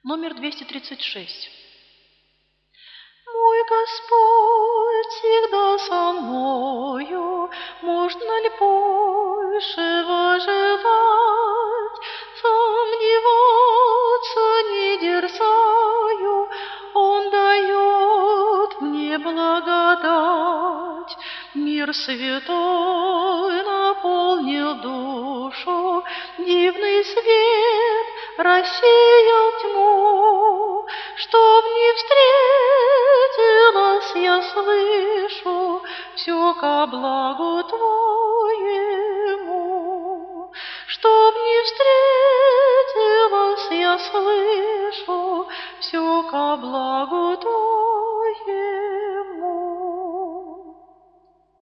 Номер 236. Мой Господь всегда со мною, можно ли большего желать? Сомневаться не дерзаю, Он дает мне благодать. Мир святой наполнил душу, дивный свет рассеял тьму. Чтоб не встретилась, я слышу, все ко благу Твоему. Чтоб не встретилась, я слышу, все ко благу